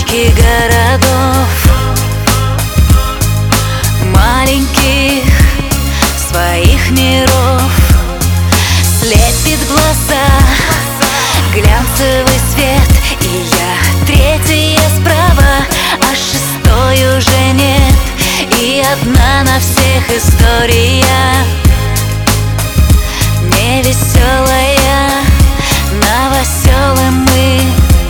улочки городов, маленьких своих миров. Слепит глаза глянцевый свет, и я третья справа, а шестой уже нет. И одна на всех история, невеселая, новоселы мы.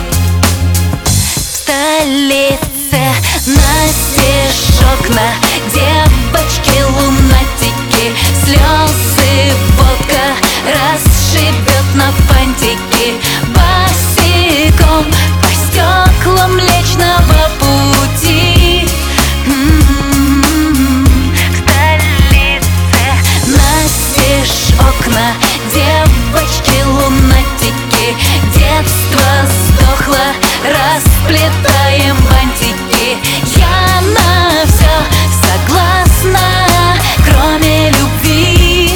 В столице настежь окна, девочки лунатики, слезы водка расшибет на фантики. Босиком по стеклам Млечного Пути. В столице настежь окна, девочки лунатики, детство сдохло, расплетаем бантики. Я на все согласна, кроме любви.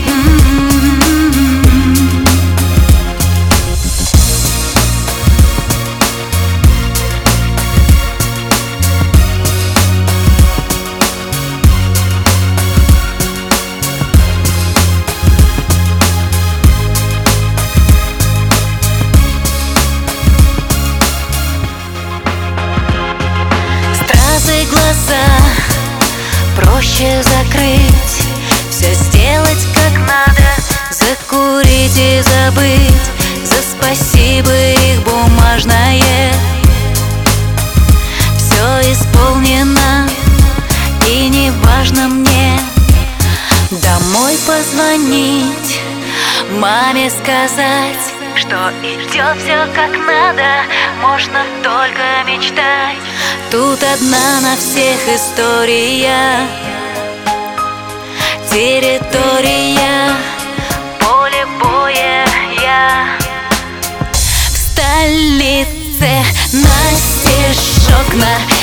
Глаза проще закрыть, все сделать как надо, закурить и забыть. За спасибо их бумажное все исполнено, и не важно мне домой позвонить, маме сказать, что идет все как надо, можно только мечтать. Тут одна на всех история, территория, поле боя. В столице настежь окна,